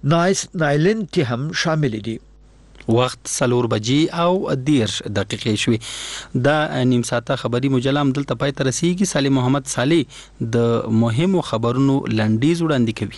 نایلند کې هم شامل دي. وخت 4 بجې او 10 دقیقې شوې. دا نیم ساعته خبري مجله هم دلته پای ته رسیږي. سالم محمد صالح د مهمو خبرونو لنډیز وړاندې کوي.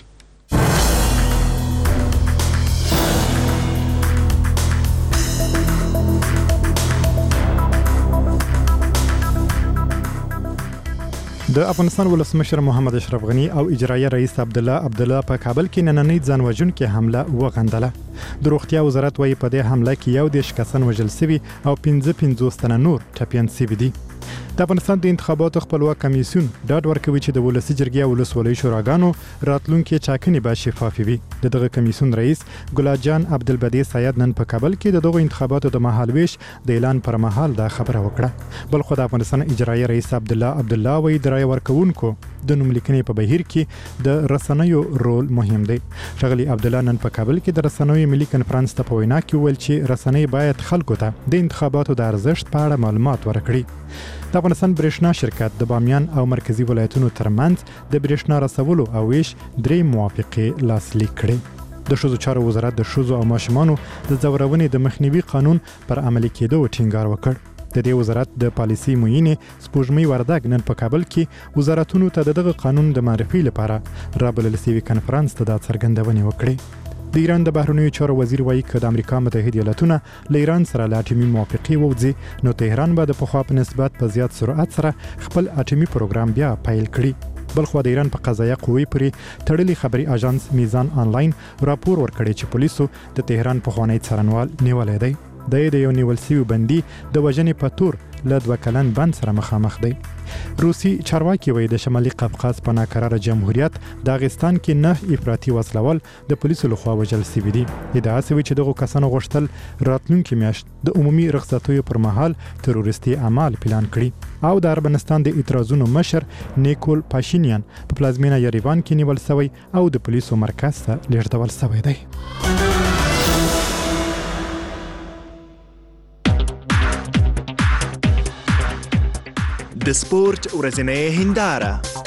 د افغانستان ولسمشر محمد اشرف غنی او اجرایه رئیس عبدالله په کابل کې نننۍ ځانوژونکې حمله وغندله. د روغتیا وزارت وايي په دې حمله کې 11 کسان وژل شوي او 55 تنه نور ټپیان شوي دي. د افغانستان د انتخاباتو خپلواک کمیسیون ډاډ ورکوي چې د ولسي جرګې او ولسوالۍ شوراګانو راتلونکي ټاکنې به شفافې وي. دغه کمیسیون رئیس ګلاد جان عبدالبدی سید نن په کابل کې دغه انتخاباتو د مهالويش د اعلان پر مهال دا خبره وکړه. بل خو د افغانستان اجرایه رئیس عبدالله وایي د رای ورکوونکو د نوملیکنې په بهیر کې د رسنیو رول مهم دی. ښاغلي عبدالله نن په کابل کې د رسنیو ملي کنفرانس ته په وینا کې ویل چې رسنۍ باید خلکو ته د انتخاباتو د ارزښت په اړه معلومات ورکړي. د افغانستان برېښنا شرکت د بامیان او مرکزی ولایتونو ترمنځ د برېښنا رسولو او ویش 3 موافقې لاسلیک کړې. د ښځو چارو وزارت د ښځو او ماشومانو د ځورونې د مخنیوي قانون پر عملي کېدو ټینګار وکړ. د دې وزارت د پالیسي معینې سپوږمۍ وردګ نن په کابل کې وزارتونو ته دغه قانون د معرفي لپاره رابلل شوي کنفرانس ته د څرګندونې وکړې. د ایران د بهرنیو چارو وزیر وایي چې د امریکا متحده ایالاتونه له ایران سره له اټومي موافقې ووځي نو تهران به د پخوا په نسبت په زیات سرعت سره خپل اټومي پروګرام بیا پیل کړي. بلخو د ایران په قضایه قوې پورې تړلي خبري اژانس میزان آنلاین راپور ورکړی چې پولیسو د تهران پخوانی څارنوال نیولې دی. د یو نیول شوي بندي د وژنې په تور له 2 کلن بند سره مخامخ دی. روسي چارواکي وایي د شمالي قفقاز په ناقراره جمهوریت داغستان کې 9 افراطي وسلوال د پولیسو لخوا وژل شوي دي. ادعا شوې چې دغه کسانو غوښتل راتلونکي میاشت د عمومي رخصتیو پر مهال تروریستي اعمال پلان کړي او د ارمنستان د اعتراضونو مشر نیکول پاشینیان په پلازمینه یریوان کې نیول شوی او د پولیسو مرکز ته لیږدول شوی دی. د سپورت ورځنۍ هنداره.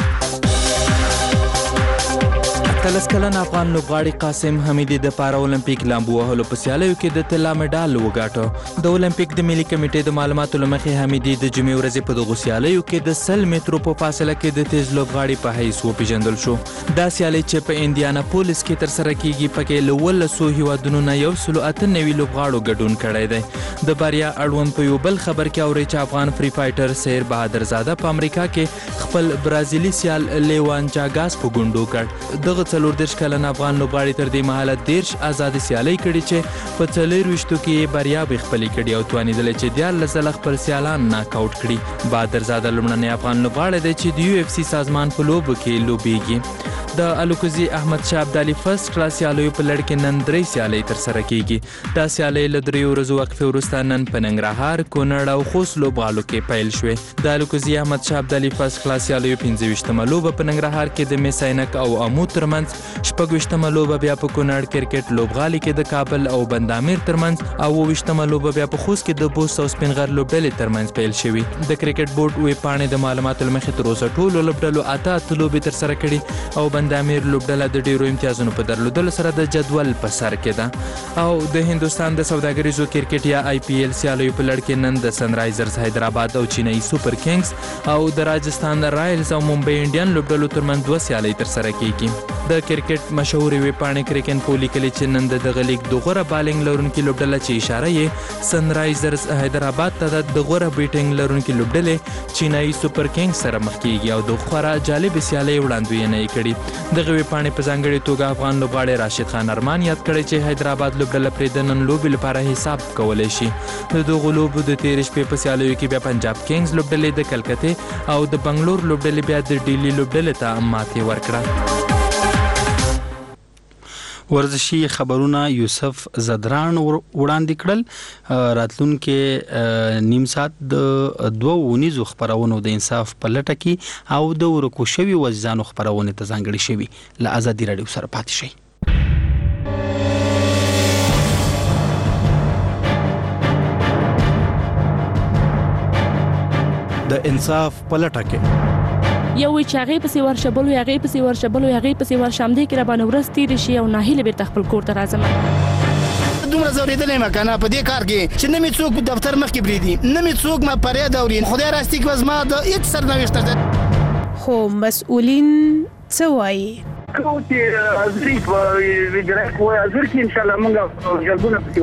13 کلن افغان لوبغاړي قاسم حمیدي د پارا اولمپیک لامبو وهلو په سیالیو کې د طلا مډال وګاټه. د اولمپیک د ملي کمیټې د معلوماتو لمخې حمیدي د جمعې ورځې په دغو سیالیو کې د 100 مترو په فاصله کې د تیز لوبغاړي په حیث وپیژندل شو. دا سیالي چې په انډیانا پولیس کې تر سره کیږي پکې له 100 هیوادونو نه 198 لوبغاړو ګډون کړی دی. د بریا اړوند په یو بل خبر کې اوري چې افغان فری فایټر سیر بهادر زاده په امریکا کې خپل برازیلی سیال لیوان جاګاس په ګوندو کړ. دغه 40 کلن افغان لوبغاړي تر دې مهاله 10 آزاد سیالۍ کړي چې په 24 کې بریا به خپلې کړي او توانیدل چې 14 ځله خپل سیالان ناک آوټ کړي. بهادر زاده لومړنی افغان لوبغاړی دی چې د UFC سازمان په لوبو کې لوبیږي. د الوکوزي احمد شاه ابدالي فرست کلاس سیالیو په لړ کې نن 3 سیالۍ تر سره کیږي. دا سیالۍ له 3 ورځو وقفې وروسته نن په ننګرهار، کونړ او خوست لوبغالو کې پیل شوې. د الوکوزي احمد شاه ابدالي فرست کلاس سیالیو 25مه لوبه په ننګرهار کې د میساینک او امو ترمنځ، 26مه لوبه بیا په کونړ کرکټ لوبغالي کې د کابل او بندامیر ترمنځ او 28مه لوبه بیا په خوست کې د بوست او سپینغر لوبډلې ترمنځ پیل شوې. د کرکټ بورډ وی پاڼې د معلوماتو لمخې تر اوسه ټولو لوبډلو 8 لوبې تر سره کړي او بندامیر لوبډله د ډیرو امتیازونو په درلودلو سره د جدول په سر کې ده. او د هندستان د سوداګریزو کرکټ یا IPL سیالیو په لړ کې نن د سن رایزرز حیدرآباد او چینايي سوپر کینګز او د راجستان رایلز او ممبئی انډین لوبډلو ترمنځ 2 سیالۍ تر سره کیږي. د کرکټ مشهورې وی پاڼې کرکن پولی کلی چې نن د دغه لیګ د غوره بالینګ لرونکي لوبډله چې اشاره یې سن رایزرز حیدرآباد ته د غوره بیټینګ لرونکي لوبډلې چینايي سوپر کینګز سره مخ کیږي او د خورا جالب سیالۍ وړاندوینه یې کړې. دغه وی پاڼې په ځانګړي توګه افغان لوبغاړی راشد خان ارمان یاد کړی چې حیدرآباد لوبډله پرې د نن لوبې لپاره حساب کولی شي. د دغو لوبو د تېرې شپې په سیالیو کې بیا پنجاب کینګز لوبډلې د کلکتې او د بنګلور لوبډلې بیا د ډیلی لوبډلې ته ماتې ورکړه. ورزشي خبرونه یوسف زدران وړاندې کړل. راتلونکي نیم ساعت د 2 ونیزو خبرونو د انصاف په لټه کې او د ورکو شوي وجدانو خبرونه ته ځانګړي شوي. له ازادي رادیو سره پاتې شئ. د انصاف په لټه کې یو وی چې هغه پسې ورشه بل وی هغه پسې ورشه بل وی هغه پسې ورشه هم دې کې را باندې ورځ تیر شي او ناهیله بیرته خپل کور ته راځم دومره زورېدلې ما کنه په دې کار کې چې نه می څوک دفتر مخ کې بریدي نه می څوک ما پرې دوري خدای راستي کې وزما د هیڅ سرنوشت ده خو مسؤلین څه وایي کو چې ازري په اجرای کوی ازر کې ان شاء الله موږ جلبونه پسې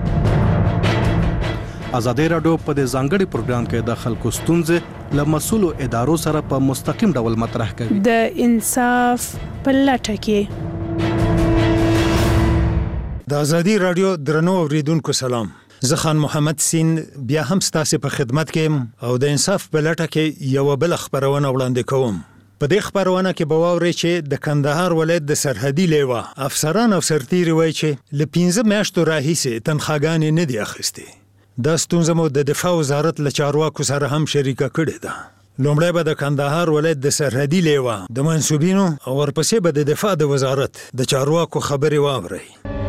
ورکړي ازادي رادیو په دې ځانګړي پروګرام کې د خلکو ستونزې له مسؤلو ادارو سره په مستقیم ډول مطرح کوي د انصاف په لټه کې د ازادي رادیو درنو اوریدونکو سلام زه خان محمد سین بیا هم ستاسو په خدمت کې او د انصاف په لټه کې یو بل خبرونه وړاندې کوم په دې خبرونه کې به واورئ چې د کندهار ولایت د سرحدي لیوا افسران او سرتیري وایي چې ل 15 میاشتو راهیسې تنخواګانې نه دي اخیستې دا ستونزه مو د دفاع وزارت له چارواکو سره هم شریکه کړې ده لومړی به د کندهار ولایت د سرحدي لیوا د منسوبینو او ورپسې به د دفاع د وزارت د چارواکو خبرې واورئ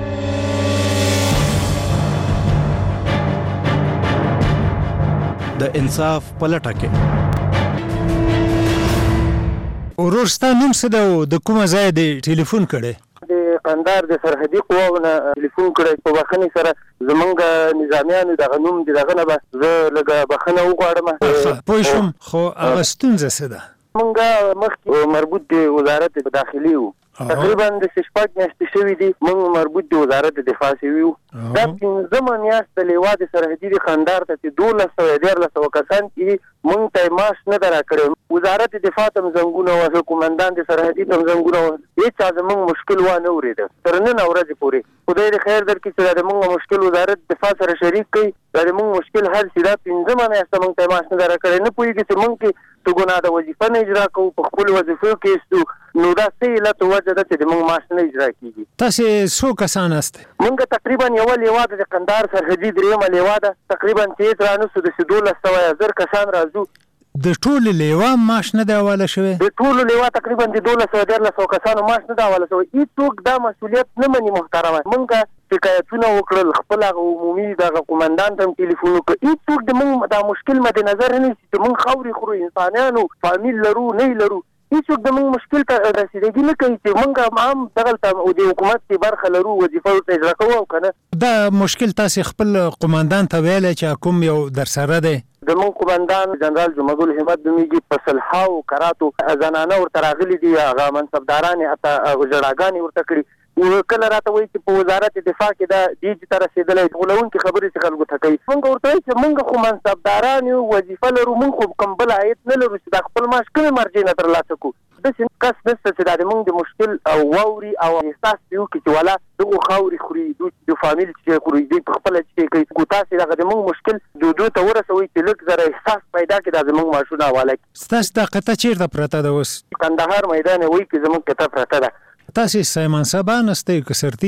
د انصاف په لټه کې ورستا نوم څه ده د کومه ځای دی ټلیفون کړی د قندهار د سرحدي قواونه ټلیفون کړی په بخښنې سره زمونږ نظامیانو دغه نوم د دغه نه به زه لږه بخښنه وغواړم پوه شوم خو هغه ستونزه څه ده مونږ مخکې مربوط د وزارت داخلي وو تقریبا د شپږ میاشتې شوي دي مونږ مربوط د وزارت دفاع شوي وو دا 15 میاشت د لیوا د سرحدي د قندهار ته چې 1200 کسان چې مونږ ته معاش نه درا کړی وزارت دفاع ته زنګونه او قومندان د سرحدي ته زنګونه هیڅ زمونږ مشکل و نه ورید تر نن ورځې پورې خدای دې خیر درکړي چې زمونږ مشکل وزارت دفاع سره شریک کړي دا زمونږ مشکل حل شي دا 15 میاشت مونږ ته معاش نه درا کړی نه پوهیږي چې مونږ کې تو ګناه د وظیفه نه اجرا کوو په خپل وظیفو کې نو دا څه علت وجه ده چې موږ معاش نه اجرا کیږي تاسو څو کسان است موږ تقریبا یو لیوا د قندهار سرحدي دریمه لیوا ده تقریبا 30 رانو د 1200 کسان راځو د ټول لیوا معاش نه دی حواله شوی د ټول لیوا تقریبا د 1200 کسانو معاش نه دی حواله شوی هیڅوک دا مسؤلیت نه مني محترمه موږ شکایتونه وکړل خپل عمومي د قومندان ته ټلیفون وکړ هیڅوک د موږ دا مشکل مد نظر نه نیسي چې موږ خوري خورو انسانانو فامیل لرو نه لرو هیڅوک د موږ مشکل ته رسیدګي نه کوي چې موږ هم دغلته او د حکومت کې برخه لرو وظیفه ورته اجرا کوو کنه دا مشکل تاسو خپل قومندان ته ویل چې کوم یو در سره دی د مون قومندان جنرال جمعګل همت دمیږي په صلحاو کراتو زنانه ورته راغلي دي هغه منصبداران اته جړاګانی ورته کړی کله راته وایي چې په وزارت دفاع کې دا دیج تر رسیدلې غولونکي خبرې څخه خلکو ته کوي موږ ورته وایي چې موږ خو منصبداران یو وظیفه لرو موږ خو کوم بل عاید نه لرو چې د خپل معاش کومه مرجع نه ترلاسه کوو د کس نشته چې د موږ د مشکل او ووري او احساس یو کې ولا دغه خوري خوري د فامیل چې خوري د خپل چې کوي ګوتاسي دغه د موږ مشکل د ته ورسوي چې لږ زره احساس پیدا کړي د موږ ماشونه حواله ستاسو د قطه چیرته پرته ده اوس کندهار میدان وای کې زموږ کته پرته ده تاسو سیمن سبان استئ کسرتی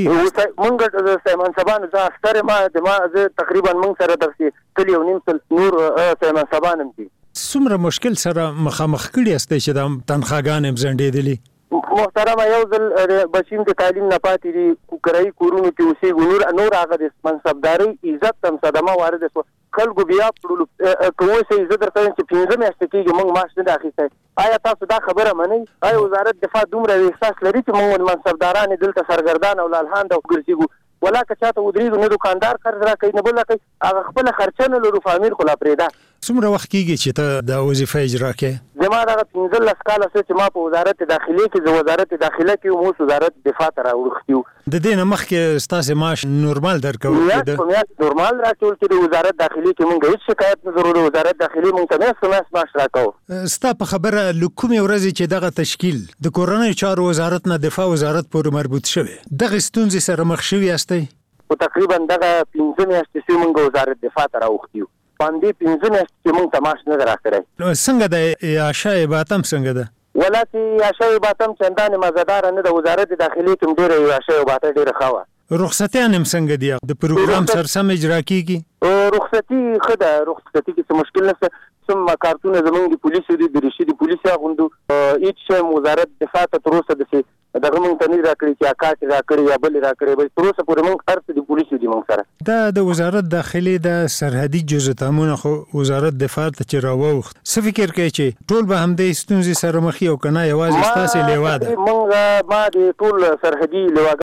مونږ سیمن سبان زه اختر ما تقریبا مونږ سره درسي تل یو نیم سل نور سیمن سبان هم دي څومره مشکل سره مخامخ کړی استئ چې د تنخواګانې مزنډېدلې محترمه یو ځل بچیم د تعلیم نه پاتې دي کوکرای کورونو کې اوسې نور هغه د منصبداري عزت هم صدمه وارد شو خلکو بیا پړلو کومه سي عزت درته چې 15 میاشتې کېږي موږ معاش نه اخیستی آیا تاسو دا خبره منئ آیا وزارت دفاع دومره احساس لري چې موږ منصبداران دلته سرګردان او لالهاند او ګرځېږو ولا که چاته ودرېږو نه دکاندار قرض راکوي نه بل راکوي هغه خپله خرچه نه لرو فامیل خو لا پرېږده څومره وخت کېږي چې ته دا وظیفه اجرا کوې زما دغه 15 کاله څه چې ما په وزارت داخلي کې د وزارت داخله کې اوس وزارت دفاع ته راوړښتي وو د دې نه مخکې ستاسو معاش نورمال درکول کېده نورمال راټول کې د وزارت داخلي کې مونږ هیڅ شکایت نه درلود وزارت داخلي مونږ ته معاش راکاو ستا په خبره لکومې ورځې چې دغه تشکیل د کورنۍ چارو وزارت نه دفاع وزارت پورې مربوط شوی دغه ستونزې سره مخ شوي یاستئ او تقریبا دغه 15 میاشتې چې مونږ وزارت دفاع ته راوښتیو باندې 15 میاشتې چې مونږ ته معاش نه راکړی څنګه د عاشا باتم څنګه ده ولا چې عاشا باتم چندانې مزدار نه د وزارت داخلي کې ډېره عاشا باتم ډېره خاوه رخصتیان هم څنګه دي د پروګرام سرسم اجرا کیږي رخصتي خده رخصتي کې مشکل نشته سم کارتونه زمونږ د پولیسو د رشید پولیسو غوندو هیڅ وزارت دفاع ته تر اوسه د دغه مونږ ته نه راکړي چې اکاټ راکړي یا بل راکړي به تر اوسه پورې مونږ ارته د پولیسو دي مونږ سره دا د وزارت داخلي د سرحدي جزء تامونه خو وزارت دفاع ته چې راووخت څه فکر کوي چې ټول به همدې ستونزې سره مخ یو کنه یوازې ستاسو لیوا ده مونږ ما د ټول سرحدي لیوا